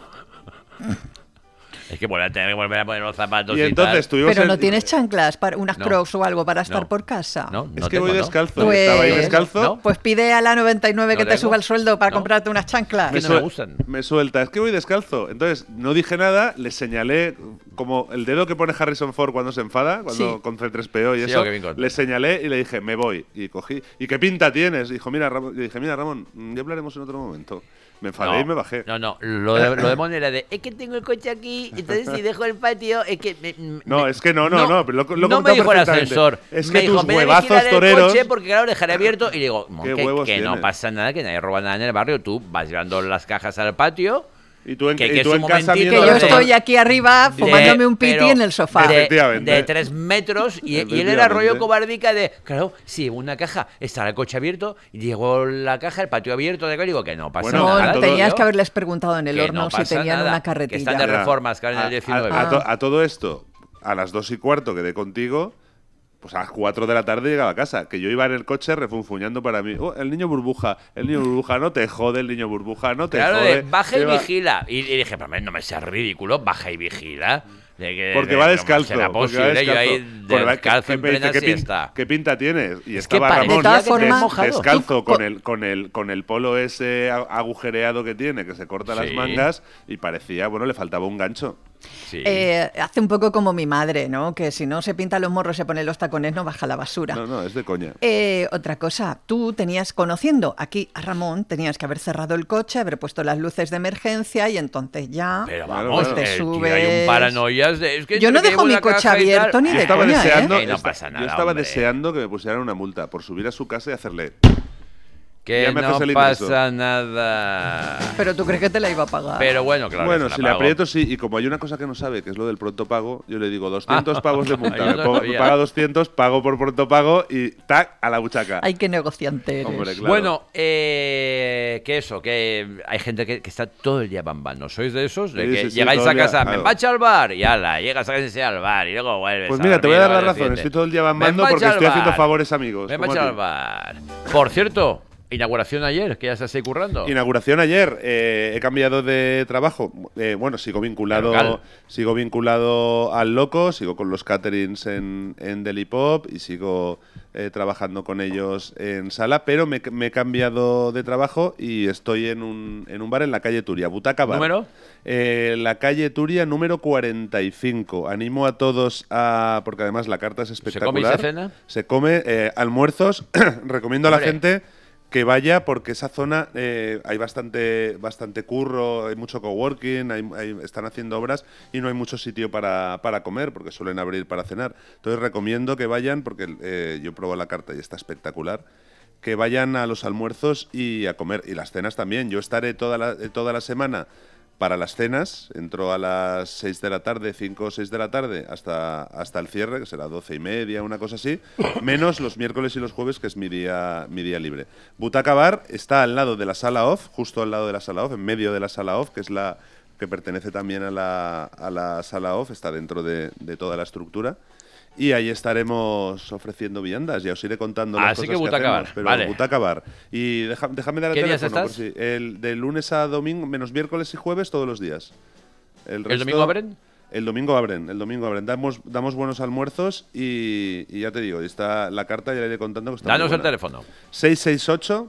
Speaker 1: Es que bueno, tener que volver a poner los zapatos.
Speaker 3: Y,
Speaker 1: y
Speaker 3: entonces
Speaker 1: tal.
Speaker 2: Pero
Speaker 3: en...
Speaker 2: no tienes chanclas, para unas
Speaker 1: no.
Speaker 2: Crocs o algo para estar
Speaker 1: no.
Speaker 2: por casa.
Speaker 1: No, no
Speaker 3: es que
Speaker 1: tengo,
Speaker 3: voy
Speaker 1: ¿no?
Speaker 3: descalzo.
Speaker 2: Pues,
Speaker 3: Estaba ahí descalzo.
Speaker 1: ¿no?
Speaker 2: Pues pide a la noventa y nueve
Speaker 1: no
Speaker 2: que te
Speaker 1: tengo.
Speaker 2: suba el sueldo para
Speaker 1: no.
Speaker 2: comprarte unas chanclas.
Speaker 1: Que
Speaker 3: Me,
Speaker 1: no me
Speaker 3: suel-
Speaker 1: gustan.
Speaker 3: me suelta, es que voy descalzo. Entonces, no dije nada, le señalé como el dedo que pone Harrison Ford cuando se enfada, cuando
Speaker 2: Sí.
Speaker 3: con C tres P O y
Speaker 1: Sí,
Speaker 3: eso.
Speaker 1: o Kevin Costner.
Speaker 3: Le señalé y le dije, me voy. Y cogí. ¿Y qué pinta tienes? Dijo, mira, Ramón, le dije, mira, Ramón, ya hablaremos en otro momento. Me enfadé
Speaker 1: no,
Speaker 3: y me bajé.
Speaker 1: No, no, lo de, lo de Mon era de, es que tengo el coche aquí, entonces si dejo el patio, es que... Me,
Speaker 3: No,
Speaker 1: me,
Speaker 3: es que no, no, no. Lo, lo
Speaker 1: no me dijo el
Speaker 3: perfectamente.
Speaker 1: ascensor.
Speaker 3: Es
Speaker 1: me
Speaker 3: que
Speaker 1: dijo,
Speaker 3: tus
Speaker 1: me
Speaker 3: huevazos
Speaker 1: vigilar
Speaker 3: toreros.
Speaker 1: el coche porque claro, dejaré abierto. Y digo,
Speaker 3: ¿Qué
Speaker 1: que,
Speaker 3: huevos
Speaker 1: que no
Speaker 3: tienes?
Speaker 1: pasa nada, que nadie roba nada en el barrio. Tú vas llevando las cajas al patio
Speaker 3: Y tú en,
Speaker 1: que,
Speaker 3: y
Speaker 1: que
Speaker 3: tú
Speaker 1: es
Speaker 3: en
Speaker 1: un
Speaker 3: casa
Speaker 1: momentito
Speaker 2: Que yo
Speaker 3: viendo
Speaker 1: de-
Speaker 2: estoy aquí arriba fumándome
Speaker 1: de-
Speaker 2: un piti
Speaker 1: pero
Speaker 2: en el sofá.
Speaker 1: de,
Speaker 3: Efectivamente.
Speaker 1: de tres metros y, y él era
Speaker 3: Efectivamente.
Speaker 1: rollo cobardica de, claro, si una caja está el coche abierto y llegó la caja, el patio abierto, de digo que no pasa
Speaker 3: Bueno,
Speaker 2: No,
Speaker 1: nada.
Speaker 3: todo-
Speaker 2: tenías
Speaker 1: tío,
Speaker 2: que haberles preguntado en el
Speaker 1: que
Speaker 2: horno
Speaker 1: no
Speaker 2: si
Speaker 1: pasa
Speaker 2: tenían
Speaker 1: nada,
Speaker 2: una
Speaker 1: que están
Speaker 2: carretilla.
Speaker 1: de
Speaker 3: Ya.
Speaker 1: reformas, que ahora en el
Speaker 3: A-
Speaker 1: diecinueve.
Speaker 3: A, a to-
Speaker 2: Ah.
Speaker 3: a todo esto, a las dos y cuarto quedé contigo, pues a las cuatro de la tarde llegaba a casa, que yo iba en el coche refunfuñando para mí. Oh, el niño burbuja, el niño burbuja, no te jode, el niño burbuja, no te
Speaker 1: Claro,
Speaker 3: jode.
Speaker 1: de, baja y
Speaker 3: Iba-
Speaker 1: vigila. Y, y dije, pero hombre, no me seas ridículo, baja y vigila. De que-
Speaker 3: Porque
Speaker 1: de-
Speaker 3: va
Speaker 1: ¿cómo
Speaker 3: descalzo.
Speaker 1: será
Speaker 3: porque va
Speaker 1: posible? Yo
Speaker 3: descalzo.
Speaker 1: ahí
Speaker 3: Porque va-
Speaker 1: descalzo
Speaker 3: ¿qué-
Speaker 1: en
Speaker 3: qué-
Speaker 1: plena
Speaker 3: qué pin-
Speaker 1: siesta.
Speaker 3: ¿Qué pinta tienes? Y
Speaker 1: Es que
Speaker 3: estaba
Speaker 1: parecía
Speaker 3: Ramón
Speaker 2: De todas
Speaker 3: des-
Speaker 2: formas-
Speaker 1: mojado.
Speaker 3: descalzo
Speaker 2: Tú-
Speaker 3: con el, con, el, con el polo ese a- agujereado que tiene, que se corta las
Speaker 1: Sí.
Speaker 3: mangas, y parecía, bueno, le faltaba un gancho.
Speaker 1: Sí.
Speaker 2: Eh, hace un poco como mi madre, ¿no? Que si no se pinta los morros, se pone los tacones, no baja la basura.
Speaker 3: No, no, es de coña.
Speaker 2: Eh, otra cosa, tú tenías, conociendo aquí a Ramón, tenías que haber cerrado el coche, haber puesto las luces de emergencia y entonces ya
Speaker 1: Pero
Speaker 3: Claro,
Speaker 1: vamos,
Speaker 3: claro.
Speaker 2: te
Speaker 1: el tío,
Speaker 2: subes.
Speaker 1: hay un paranoias de... Es que
Speaker 2: Yo no
Speaker 1: entre que
Speaker 2: dejo
Speaker 1: llevo
Speaker 2: mi
Speaker 1: la
Speaker 2: coche
Speaker 1: caja y tal-
Speaker 2: abierto ni
Speaker 3: Yo
Speaker 2: de
Speaker 3: estaba
Speaker 2: coña, ¿eh?
Speaker 3: deseando,
Speaker 1: Y no
Speaker 3: esta-
Speaker 1: pasa nada,
Speaker 3: yo estaba
Speaker 1: hombre.
Speaker 3: deseando que me pusieran una multa por subir a su casa y hacerle.
Speaker 1: Que
Speaker 3: Ya me haces
Speaker 1: no
Speaker 3: el ingreso.
Speaker 1: pasa nada.
Speaker 2: Pero tú crees que te la iba a pagar.
Speaker 1: Pero bueno, claro.
Speaker 3: bueno,
Speaker 1: se la
Speaker 3: si le
Speaker 1: pago.
Speaker 3: aprieto, sí. Y como hay una cosa que no sabe, que es lo del pronto pago, yo le digo doscientos pavos de multa.
Speaker 1: Yo
Speaker 3: me,
Speaker 1: no
Speaker 3: pongo- me
Speaker 1: sabía.
Speaker 3: paga doscientos, pago por pronto pago y tac, a la buchaca.
Speaker 2: Ay, qué negociante eres.
Speaker 3: Hombre, claro.
Speaker 1: Bueno, eh, que eso, que hay gente que, que está todo el día bambando. ¿Sois de esos? De
Speaker 3: Sí,
Speaker 1: que
Speaker 3: sí, sí,
Speaker 1: llegáis
Speaker 3: todo
Speaker 1: a
Speaker 3: el día,
Speaker 1: casa, me
Speaker 3: claro.
Speaker 1: embacha al bar y ala, llegas a casa al bar y luego vuelves.
Speaker 3: Pues
Speaker 1: a
Speaker 3: mira, te voy a dar
Speaker 1: dormir
Speaker 3: la
Speaker 1: al
Speaker 3: razón.
Speaker 1: siguiente.
Speaker 3: Estoy todo el día
Speaker 1: Me
Speaker 3: bambando
Speaker 1: embacha
Speaker 3: porque
Speaker 1: al
Speaker 3: estoy haciendo
Speaker 1: bar.
Speaker 3: favores amigos.
Speaker 1: Me
Speaker 3: como
Speaker 1: embacha
Speaker 3: a ti.
Speaker 1: al bar. Por cierto, inauguración ayer, que ya se está ahí currando.
Speaker 3: Inauguración ayer. eh, he cambiado de trabajo. Eh, bueno, sigo vinculado,
Speaker 1: Local.
Speaker 3: sigo vinculado al Loco, sigo con los caterings en, en Delipop y sigo eh, trabajando con ellos en sala, pero me, me he cambiado de trabajo y estoy en un, en un bar en la calle Turia, Butaca Bar.
Speaker 1: ¿Número?
Speaker 3: Eh, la calle Turia número cuarenta y cinco. Animo a todos a... porque además la carta es
Speaker 1: come y
Speaker 3: espectacular.
Speaker 1: se cena?
Speaker 3: Se come eh, almuerzos. Recomiendo a la
Speaker 1: Hombre.
Speaker 3: gente que vaya porque esa zona eh, hay bastante bastante curro, hay mucho coworking, hay, hay- están haciendo obras y no hay mucho sitio para, para comer porque suelen abrir para cenar. Entonces recomiendo que vayan porque eh, yo pruebo la carta y está espectacular. Que vayan a los almuerzos y a comer y las cenas también. Yo estaré toda la, eh, toda la semana para las cenas, entro a las seis de la tarde, cinco o seis de la tarde, hasta, hasta el cierre, que será doce y media, una cosa así, menos los miércoles y los jueves, que es mi día, mi día libre. Butaca Bar está al lado de la sala off, justo al lado de la sala off, en medio de la sala off, que es la que pertenece también a la, a la sala off, está dentro de, de toda la estructura. Y ahí estaremos ofreciendo viandas, ya os iré contando las
Speaker 1: Así
Speaker 3: cosas
Speaker 1: que Butaca
Speaker 3: hacemos,
Speaker 1: Bar,
Speaker 3: pero
Speaker 1: vale.
Speaker 3: Butaca Bar. Y deja- déjame dar el
Speaker 1: ¿Qué días
Speaker 3: teléfono. por
Speaker 1: estás?
Speaker 3: si- el, de lunes a domingo, menos miércoles y jueves, todos los días. El,
Speaker 1: ¿El
Speaker 3: resto-
Speaker 1: domingo abren?
Speaker 3: El domingo abren, el domingo abren. Damos, damos buenos almuerzos y, y ya te digo, está la carta, ya le iré contando que está muy
Speaker 1: Danos el
Speaker 3: buena.
Speaker 1: teléfono.
Speaker 3: seis seis ocho,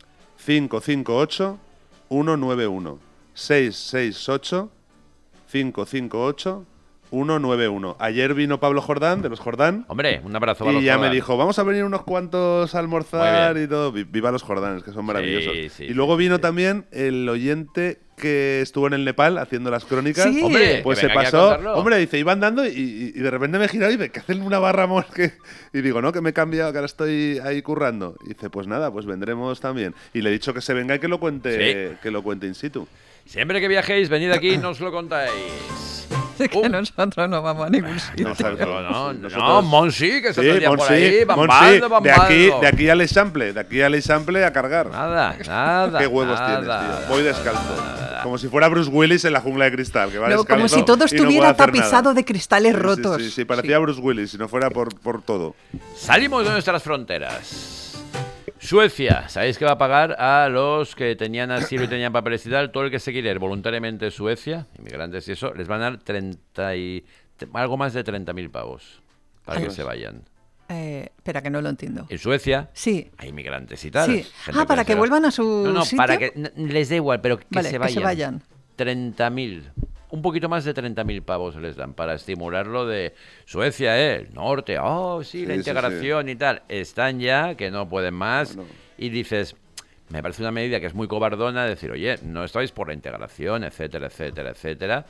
Speaker 3: cinco cinco ocho, uno nueve uno. seis seis ocho, cinco cinco ocho, uno nueve uno. Ayer vino Pablo Jordán, de los Jordán.
Speaker 1: Hombre, un abrazo a
Speaker 3: Y
Speaker 1: los
Speaker 3: ya me
Speaker 1: Jordán.
Speaker 3: dijo, vamos a venir unos cuantos a
Speaker 1: Muy
Speaker 3: almorzar
Speaker 1: bien.
Speaker 3: y todo. Vi- Viva los Jordanes, que son maravillosos.
Speaker 1: Sí, sí,
Speaker 3: y luego
Speaker 1: sí,
Speaker 3: vino
Speaker 1: sí.
Speaker 3: también el oyente que estuvo en el Nepal haciendo las crónicas.
Speaker 2: Sí.
Speaker 1: Hombre,
Speaker 3: Pues
Speaker 1: que
Speaker 3: se
Speaker 1: venga aquí a
Speaker 3: pasó.
Speaker 1: contarlo.
Speaker 3: Hombre, dice, iban dando y, y- y de repente me he girado y me que hacen una barra mos que. Y digo, no, que me he cambiado, que ahora estoy ahí currando. Y dice, pues nada, pues vendremos también. Y le he dicho que se venga y que lo cuente,
Speaker 1: Sí.
Speaker 3: que lo cuente in situ.
Speaker 1: Siempre que viajéis, venid aquí y nos lo contáis.
Speaker 2: Es que
Speaker 1: Uh.
Speaker 2: nosotros no vamos a ningún sitio.
Speaker 3: No, sabes,
Speaker 1: No, no, no,
Speaker 3: nosotros-
Speaker 1: Monsi, que está
Speaker 3: Sí,
Speaker 1: todo el día por
Speaker 3: Monsi,
Speaker 1: ahí,
Speaker 3: Monsi,
Speaker 1: bambando, bambando.
Speaker 3: de aquí, de aquí al Example, de aquí al Example a cargar.
Speaker 1: Nada, nada.
Speaker 3: Qué huevos
Speaker 1: nada,
Speaker 3: tienes,
Speaker 1: nada,
Speaker 3: tío. Voy descalzo. Como si fuera Bruce Willis en la jungla de cristal. Que va
Speaker 2: No,
Speaker 3: descalzo
Speaker 2: como si todo
Speaker 3: y no puede
Speaker 2: estuviera
Speaker 3: hacer
Speaker 2: tapizado
Speaker 3: nada.
Speaker 2: de cristales
Speaker 3: Sí, sí,
Speaker 2: rotos.
Speaker 3: Sí, sí, parecía Bruce Willis, si no fuera por, por todo.
Speaker 1: Salimos de nuestras fronteras. Suecia, ¿sabéis que va a pagar a los que tenían asilo y tenían papeles y tal? Todo el que se quiere ir voluntariamente a Suecia, inmigrantes y eso, les van a dar treinta y, algo más de treinta mil pavos para
Speaker 2: Ay.
Speaker 1: que se vayan.
Speaker 2: Eh, espera, que no lo entiendo.
Speaker 1: En Suecia
Speaker 2: Sí.
Speaker 1: hay inmigrantes y tal.
Speaker 2: Sí.
Speaker 1: gente
Speaker 2: Ah, para
Speaker 1: se
Speaker 2: que
Speaker 1: va.
Speaker 2: vuelvan a su
Speaker 1: No, no,
Speaker 2: sitio.
Speaker 1: para que n- les dé igual, pero que,
Speaker 2: Vale,
Speaker 1: se,
Speaker 2: que
Speaker 1: vayan.
Speaker 2: se vayan.
Speaker 1: treinta mil. Un poquito más de treinta mil pavos les dan para estimularlo de Suecia, ¿eh? El norte, oh, sí, la
Speaker 3: Sí, sí,
Speaker 1: integración y tal. Están ya, que no pueden más.
Speaker 3: Bueno.
Speaker 1: Y dices, me parece una medida que es muy cobardona decir, oye, no estáis por la integración, etcétera, etcétera, etcétera.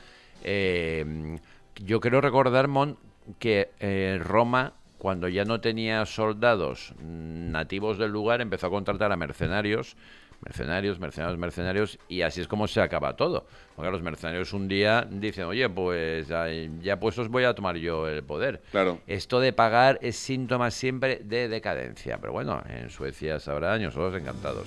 Speaker 1: Eh, yo quiero recordar, Mon, que eh, Roma, cuando ya no tenía soldados nativos del lugar, empezó a contratar a mercenarios Mercenarios, mercenarios, mercenarios, y así es como se acaba todo. Porque los mercenarios un día dicen, oye, pues ya, ya puestos voy a tomar yo el poder.
Speaker 3: Claro.
Speaker 1: Esto de pagar es síntoma siempre de decadencia. Pero bueno, en Suecia sabrán, nosotros encantados.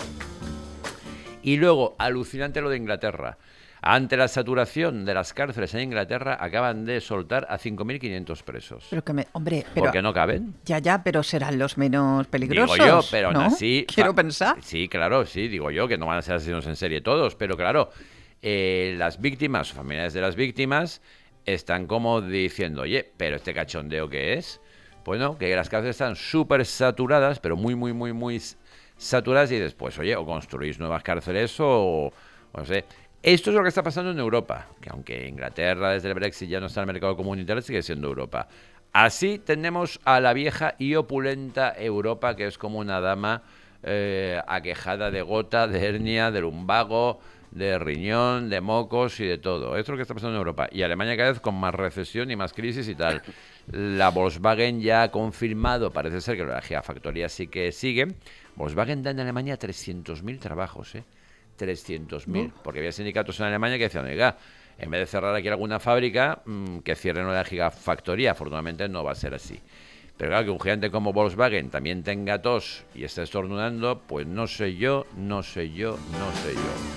Speaker 1: Y luego, alucinante lo de Inglaterra. Ante la saturación de las cárceles en Inglaterra, acaban de soltar a cinco mil quinientos presos.
Speaker 2: Pero que me, hombre, pero,
Speaker 1: ¿por qué no caben?
Speaker 2: Ya, ya, pero serán los menos peligrosos.
Speaker 1: Digo yo, pero
Speaker 2: ¿no?
Speaker 1: aún así...
Speaker 2: Quiero pensar.
Speaker 1: Sí, claro, sí, digo yo, que no van a ser asesinos en serie todos, pero claro, eh, las víctimas o familiares de las víctimas están como diciendo, oye, pero este cachondeo, ¿qué es? Bueno, que las cárceles están súper saturadas, pero muy, muy, muy, muy saturadas, y después, oye, o construís nuevas cárceles o, o no sé... Esto es lo que está pasando en Europa, que aunque Inglaterra desde el Brexit ya no está en el mercado comunitario, sigue siendo Europa. Así tenemos a la vieja y opulenta Europa, que es como una dama eh, aquejada de gota, de hernia, de lumbago, de riñón, de mocos y de todo. Esto es lo que está pasando en Europa. Y Alemania cada vez con más recesión y más crisis y tal. La Volkswagen ya ha confirmado, parece ser que la gigafactoría sí que sigue. Volkswagen da en Alemania trescientos mil trabajos, ¿eh? trescientos mil, porque había sindicatos en Alemania que decían, oiga, en vez de cerrar aquí alguna fábrica, mmm, que cierren la gigafactoría. Afortunadamente no va a ser así. Pero claro, que un gigante como Volkswagen también tenga tos y esté estornudando, pues no sé yo, no sé yo, no sé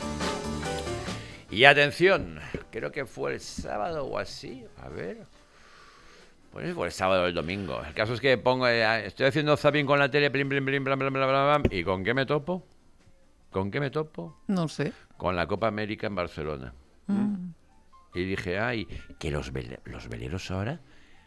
Speaker 1: yo. Y atención, creo que fue el sábado o así, a ver... Pues fue el sábado o el domingo. El caso es que pongo, eh, estoy haciendo zapping con la tele, blim, blim, blim, bla, bla, bla, bla, bla, ¿y con qué me topo? ¿Con qué me topo?
Speaker 2: No sé.
Speaker 1: Con la Copa América en Barcelona.
Speaker 2: Mm.
Speaker 1: Y dije, ay, que los, vel los veleros ahora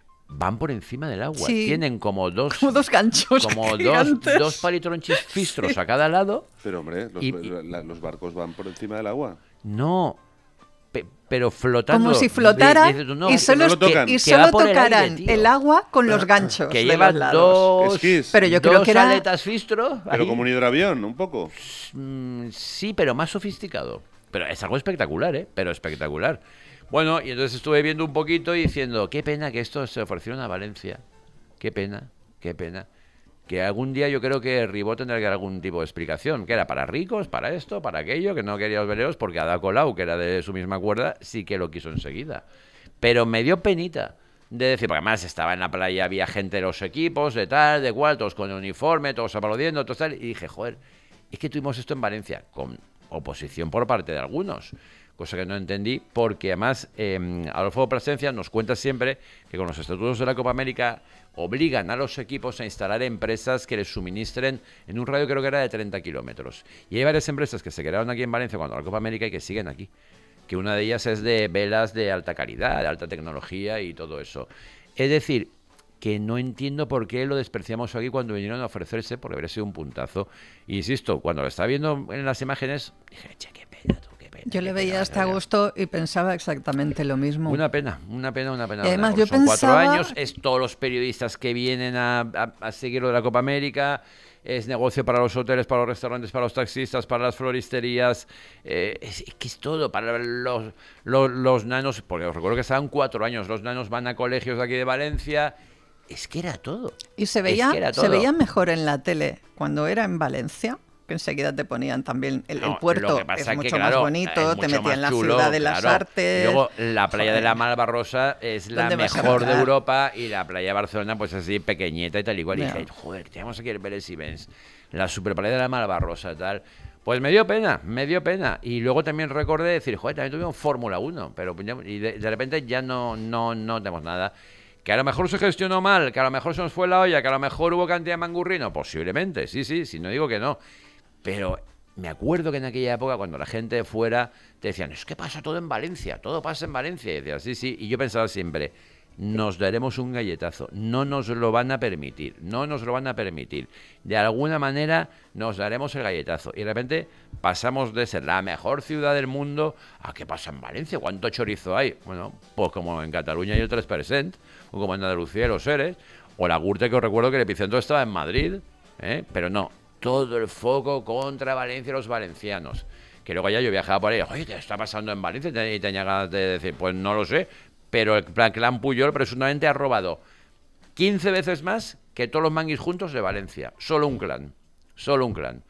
Speaker 1: van por encima del agua.
Speaker 2: Sí.
Speaker 1: Tienen como dos...
Speaker 2: Como dos ganchos
Speaker 1: Como
Speaker 2: gigantes.
Speaker 1: dos, dos palitronchis fistros sí. a cada lado.
Speaker 3: Pero hombre, los,
Speaker 1: y,
Speaker 3: la, los barcos van por encima del agua.
Speaker 1: No, pe, pero flotando.
Speaker 2: Como si flotara
Speaker 1: de, de, no,
Speaker 2: y solo,
Speaker 3: no
Speaker 2: que,
Speaker 3: que,
Speaker 2: y solo tocaran el,
Speaker 1: aire,
Speaker 2: el agua con los ganchos
Speaker 1: que
Speaker 2: de
Speaker 1: lleva
Speaker 2: los lados.
Speaker 1: dos,
Speaker 3: Esquís.
Speaker 2: Pero yo
Speaker 1: dos
Speaker 2: creo que era...
Speaker 1: aletas fistro.
Speaker 3: Pero
Speaker 1: ahí.
Speaker 3: como un hidroavión, un poco.
Speaker 1: Mm, sí, pero más sofisticado. Pero es algo espectacular, ¿eh? Pero espectacular. Bueno, y entonces estuve viendo un poquito y diciendo, qué pena que esto se ofrecieron a Valencia. Qué pena, qué pena. Que algún día yo creo que Ribó tendrá que dar algún tipo de explicación. Que era para ricos, para esto, para aquello, que no quería los veleros, porque Ada Colau, que era de su misma cuerda, sí que lo quiso enseguida. Pero me dio penita de decir, porque además estaba en la playa, había gente de los equipos, de tal, de cual, todos con el uniforme, todos aplaudiendo, todos tal, y dije, joder, es que tuvimos esto en Valencia, con oposición por parte de algunos. Cosa que no entendí, porque además eh, Adolfo Plasencia nos cuenta siempre que con los estatutos de la Copa América obligan a los equipos a instalar empresas que les suministren en un radio, creo que era de treinta kilómetros. Y hay varias empresas que se quedaron aquí en Valencia cuando la Copa América y que siguen aquí. Que una de ellas es de velas de alta calidad, de alta tecnología y todo eso. Es decir, que no entiendo por qué lo despreciamos aquí cuando vinieron a ofrecerse, porque habría sido un puntazo. Y insisto, cuando lo estaba viendo en las imágenes, dije, che, qué pena, tú.
Speaker 2: Yo le veía hasta agosto y pensaba exactamente lo mismo.
Speaker 1: Una pena, una pena, una pena.
Speaker 2: Y además,
Speaker 1: yo
Speaker 2: son
Speaker 1: pensaba... cuatro años, es
Speaker 2: es
Speaker 1: todos los periodistas que vienen a, a, a seguir lo de la Copa América, es negocio para los hoteles, para los restaurantes, para los taxistas, para las floristerías, eh, es, es que es todo, para los, los, los nanos, porque os recuerdo que estaban cuatro años, los nanos van a colegios de aquí de Valencia, es que era todo.
Speaker 2: Y se veía,
Speaker 1: es que era todo.
Speaker 2: se veía mejor en la tele cuando era en Valencia, que enseguida te ponían también el,
Speaker 1: no,
Speaker 2: el puerto,
Speaker 1: es,
Speaker 2: es mucho
Speaker 1: que,
Speaker 2: más
Speaker 1: claro,
Speaker 2: bonito, te metían en la
Speaker 1: chulo,
Speaker 2: ciudad de
Speaker 1: claro.
Speaker 2: las artes.
Speaker 1: Y luego la playa Joder. de la Malvarrosa es la mejor de Europa y la playa de Barcelona pues así pequeñita y tal igual. Yeah. Y dije, joder, tenemos aquí el Vélez Events, la super playa de la Malvarrosa tal. Pues me dio pena, me dio pena. Y luego también recordé decir, joder, también tuvimos Fórmula uno, pero y de, de repente ya no, no, no tenemos nada. Que a lo mejor se gestionó mal, que a lo mejor se nos fue la olla, que a lo mejor hubo cantidad de mangurrino, posiblemente, sí, sí, sí, no digo que no. Pero me acuerdo que en aquella época, cuando la gente de fuera te decían, es que pasa todo en Valencia, todo pasa en Valencia. Y decía, sí, sí. Y yo pensaba siempre, nos daremos un galletazo. No nos lo van a permitir, no nos lo van a permitir. De alguna manera nos daremos el galletazo. Y de repente pasamos de ser la mejor ciudad del mundo a ¿qué pasa en Valencia? ¿Cuánto chorizo hay? Bueno, pues como en Cataluña hay el tres por ciento, o como en Andalucía los Eres, o la Gürtel, que os recuerdo que el epicentro estaba en Madrid, ¿eh? Pero no. Todo el foco contra Valencia y los valencianos. Que luego ya yo viajaba por ahí, oye, ¿qué está pasando en Valencia? Y tenía ganas de decir, pues no lo sé, pero el clan Puyol presuntamente ha robado quince veces más que todos los manguis juntos de Valencia. Solo un clan, solo un clan.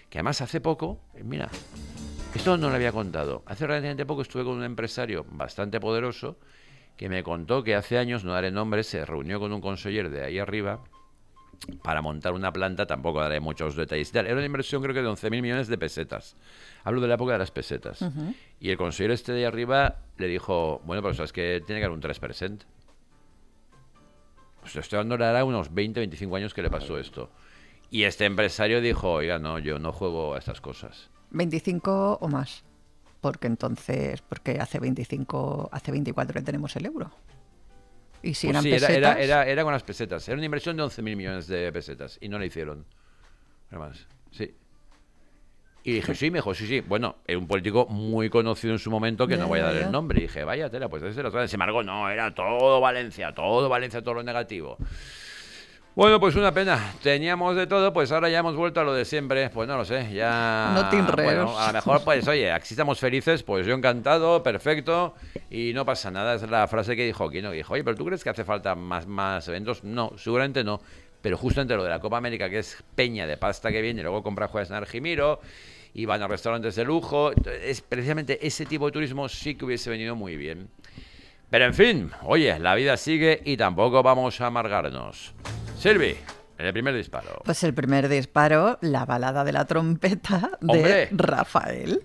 Speaker 1: que además hace poco, mira, esto no lo había contado, hace relativamente poco estuve con un empresario bastante poderoso que me contó que hace años, no daré nombres, se reunió con un conseller de ahí arriba para montar una planta, tampoco daré muchos detalles. Era una inversión creo que de once mil millones de pesetas. Hablo de la época de las pesetas. Uh-huh. Y el consejero este de ahí arriba le dijo, bueno, pero sabes que tiene que haber un tres por ciento. Pues estoy hablando de unos veinte, veinticinco años que le pasó esto. Y este empresario dijo, oiga, no, yo no juego a estas cosas.
Speaker 2: ¿veinticinco o más? Porque entonces, porque hace veinticinco, hace veinticuatro que tenemos el euro. Y si pues eran
Speaker 1: sí,
Speaker 2: pesetas...
Speaker 1: Era, era, era, era con las pesetas. Era una inversión de once mil millones de pesetas. Y no la hicieron. Además, sí. Y dije, sí, me dijo, sí, sí. Bueno, era un político muy conocido en su momento, que yeah, no voy a dar yeah. el nombre. Y dije, vaya tela, pues ese era. Sin embargo, no, era todo Valencia, todo Valencia, todo lo negativo. Bueno, pues una pena. Teníamos de todo, pues ahora ya hemos vuelto a lo de siempre. Pues no lo sé, ya...
Speaker 2: No te enredes.
Speaker 1: Bueno, a lo mejor, pues, oye, aquí estamos felices, pues yo encantado, perfecto, y no pasa nada. Es la frase que dijo Kino, que dijo, oye, ¿pero tú crees que hace falta más, más eventos? No, seguramente no. Pero justamente lo de la Copa América, que es peña de pasta que viene, y luego compra juegas en Argimiro, y van a restaurantes de lujo, es precisamente ese tipo de turismo sí que hubiese venido muy bien. Pero en fin, oye, la vida sigue y tampoco vamos a amargarnos. Silvi, en el primer disparo.
Speaker 2: Pues el primer disparo, la balada de la trompeta de ¡hombre! Rafael.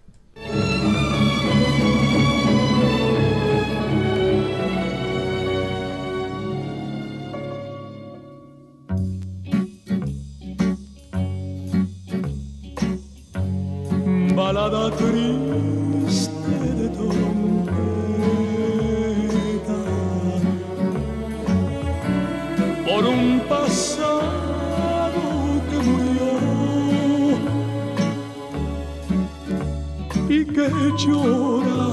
Speaker 4: Balada triste de trompeta por un pasado que murió y que llora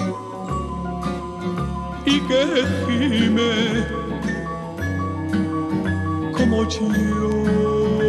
Speaker 4: y que gime como yo.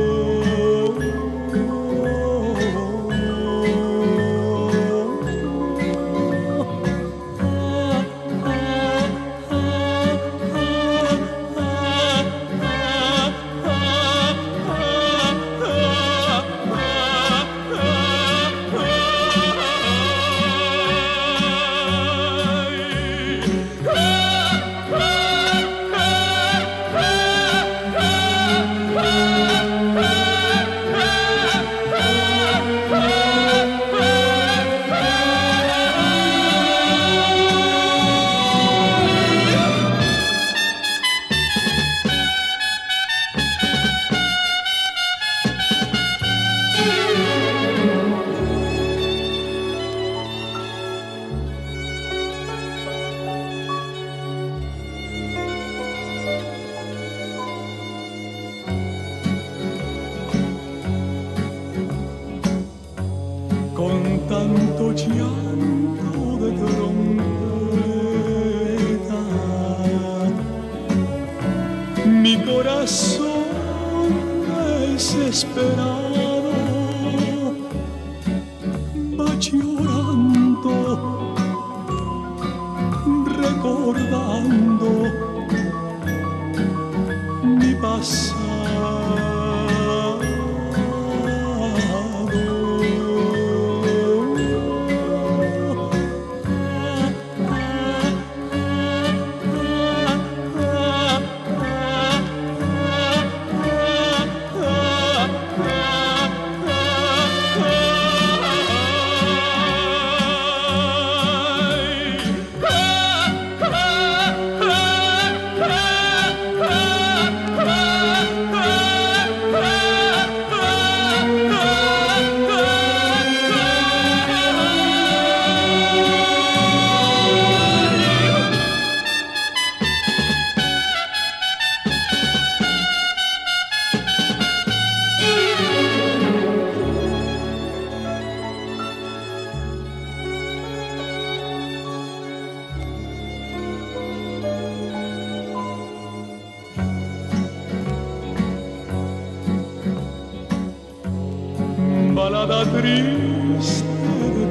Speaker 4: Balada triste de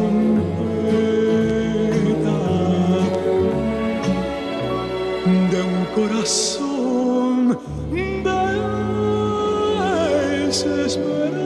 Speaker 4: trompeta de un corazón desesperado.